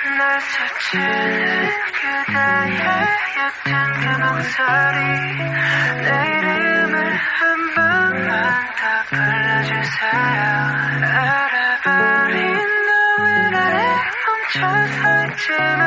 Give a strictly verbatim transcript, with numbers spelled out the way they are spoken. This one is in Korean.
날 스치는 그대의 옅은 그 목소리 내 이름을 한 번만 더 불러주세요. 알아버린 너의 나를 멈춰서 있지만